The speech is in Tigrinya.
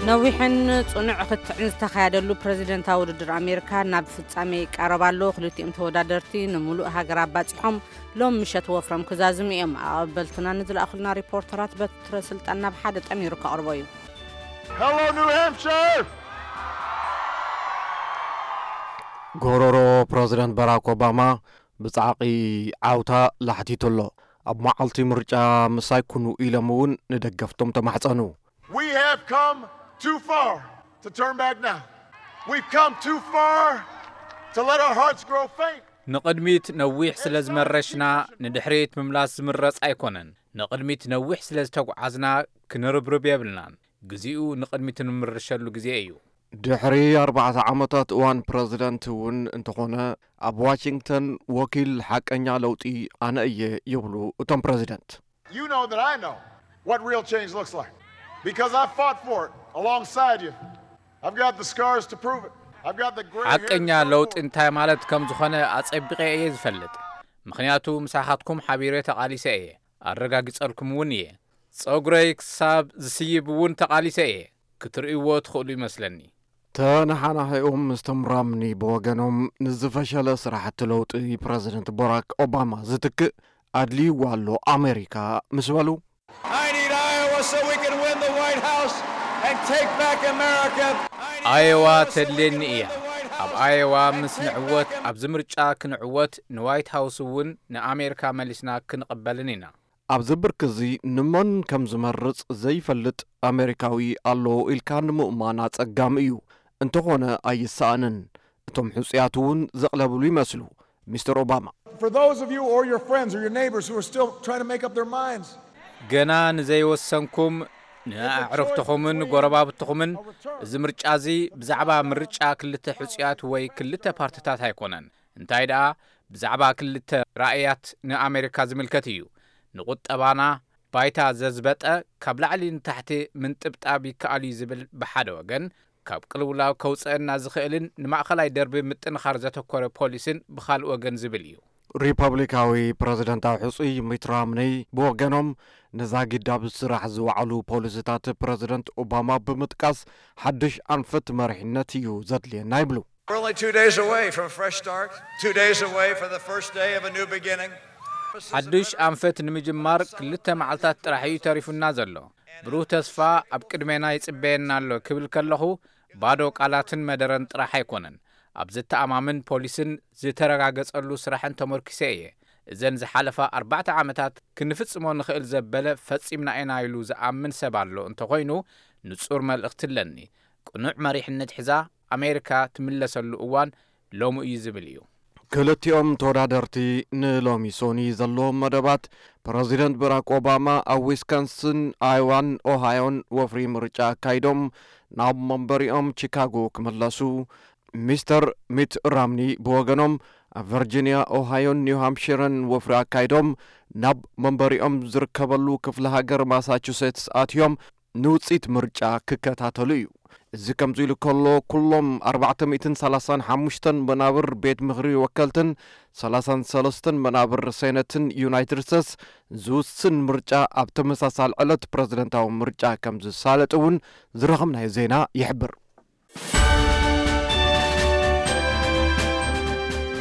ነዊሕን ጽኑዕ ክትዕን ዝተኻየደሉ ፕሬዚደንታዊ ውድድር ኣሜሪካ ናብ ፍጻሜ ቀረባሎ ክልቲኦም ተወዳደርቲ ንሙሉእ ሃገር ኣባጺሖም ሎም ምሸት ወፍሮም ክዛዝሙ እዮም። ኣቐበልትና ንዝለኣኹልና ሪፖርተራት በትረ ስልጣን ናብ ሓደ ጠሚሩ ከቕርቦ እዩ። Hello, New Hampshire! ጎሮሮ ፕሬዚደንት ባራክ ኦባማ ብጻዕቂ ዓውታ ላሕቲቱሎ ኣብ መዓልቲ ምርጫ ምሳይ ኩኑ ኢሎም እውን ንደገፍቶም ተማሕፀኑ። We have come too far to turn back now. We've come too far to let our hearts grow faint. ንቕድሚት ነዊሕ ስለ ዝመረሽና ንድሕሪት ምምላስ ዝምረጽ ኣይኮነን። ንቕድሚት ነዊሕ ስለ ዝተጓዓዝና ክንርብርብ የብልናን። ግዜኡ ንቕድሚት ንምርሸሉ ግዜ እዩ። ድሕሪ 4 ዓመታት እዋን ፕሬዚደንት እውን እንተኾነ ኣብ ዋሽንግተን ወኪል ሓቀኛ ለውጢ ኣነ እየ ይብሉ እቶም ፕሬዚደንት። You know that I know what real change looks like. Because I fought for it alongside you. I've got the scars to prove it. I've got the gray hair. ሓቀኛ ለውጢ እንታይ ማለት ከም ዝኾነ ኣጸቢቐ እየ ዝፈልጥ። ምኽንያቱ ምሳኻትኩም ሓቢረ ተቓሊሰ እየ። ኣረጋግጸልኩም እውን እየ። ጸጉረይ ክሳብ ዝስይብ እውን ተቓሊሰ እየ። ክትርእይዎ ትኽእሉ ይመስለኒ። ተነሓናሒኦም ምስተምራምኒ ብወገኖም ንዝፈሸለ ስራሕቲ ለውጢ ፕሬዚደንት ባራክ ኦባማ ዝትክእ ኣድልይዋ ኣሎ ኣሜሪካ ምስ በሉ I need Iowa so we can win the White House and take back America. ኣየዋ ተድልየኒ እያ። ኣብ ኣየዋ ምስ ንዕወት ኣብ ዝምርጫ ክንዕወት ንዋይት ሃውስ እውን ንኣሜሪካ መሊስና ክንቕበልን ኢና። ኣብ ዝብርክ እዚ ንመን ከም ዝመርጽ ዘይፈልጥ ኣሜሪካዊ ኣሎ ኢልካ ንምእማን ኣጸጋሚ እዩ። እንተኾነ ኣይሰኣንን። እቶም ሕጽያት እውን ዘቕለብሉ ይመስሉ ሚስተር ኦባማ። For those of you or your friends or your neighbors who are still trying to make up their minds. ገና ንዘይወሰንኩም ንኣዕርኽትኹምን ጎረባብትኹምን እዚ ምርጫ እዚ ብዛዕባ ምርጫ ክልተ ሕጽያት ወይ ክልተ ፓርቲታት ኣይኮነን። እንታይ ደኣ ብዛዕባ ክልተ ራእያት ንኣሜሪካ ዝምልከት እዩ። ንቁጠባና ባይታ ዘዝበጠ ካብ ላዕሊ ንታሕቲ ምንጥብጣብ ይከኣል እዩ ዝብል ብሓደ ወገን ካብ ቅልውላው ከውፅአና ዝኽእልን ንማእኸላይ ደርቢ ምጥንኻር ዘተኮረ ፖሊስን ብኻልእ ወገን ዝብል እዩ። ሪፐብሊካዊ ፕሬዚደንታዊ ሕጹይ ሚት ሮምኒ ብወገኖም ነዛጊዳ ብስራሕ ዝወዓሉ ፖሊስታት ፕሬዚደንት ኦባማ ብምጥቃስ ሓድሽ ኣንፈት መሪሕነት እዩ ዘድልየና ይብሉ። We're only 2 days away from a fresh start, 2 days away for the first day of a new beginning. ሓድሽ ኣንፈት ንምጅማር ክልተ መዓልታት ጥራሕ እዩ ተሪፉና ዘሎ። ብሩህ ተስፋ ኣብ ቅድሜና ይጽበየና ኣሎ ክብል ከለኹ ባዶ ቃላትን መደረን ጥራሕ ኣይኮነን። ኣብ ዝተኣማምን ፖሊስን ዝተረጋገጸሉ ስራሕን ተመርኪሰ እየ። እዘን ዝሓለፈ 4 ዓመታት ክንፍጽሞ ንኽእል ዘበለ ፈጺምና ኢና ኢሉ ዝኣምን ሰብ ኣሎ እንተኾይኑ ንጹር መልእኽቲ ኣለኒ። ቅኑዕ መሪሕነት ሒዛ ኣሜሪካ ትምለሰሉ እዋን ሎሚ እዩ ዝብል እዩ። ክልቲኦም ተወዳደርቲ ንሎሚ ሶኒ ዘለዎም መደባት ፕሬዚደንት ባራክ ኦባማ ኣብ ዊስካንስን ኣይዋን ኦሃዮን ወፍሪ ምርጫ ኣካይዶም ናብ መንበሪኦም ቺካጎ ክምለሱ ሚስተር ሚት ሮምኒ ብወገኖም ኣብ ቨርጂኒያ ኦሃዮን ኒው ሃምፕሽርን ወፍሪ ኣካይዶም ናብ መንበሪኦም ዝርከበሉ ክፍለ ሃገር ማሳቹሴትስ ኣትዮም ንውፂት ምርጫ ክከታተሉ እዩ። እዚ ከምዚ ኢሉ ከሎ ኩሎም 435 መናብር ቤት ምኽሪ ወከልትን 33 መናብር ሴነትን ዩናይትድ ስቴትስ ዝውስን ምርጫ ኣብ ተመሳሳሊ ዕለት ፕሬዚደንታዊ ምርጫ ከም ዝሳለጥ እውን ዝረኸብናዮ ዜና ይሕብር።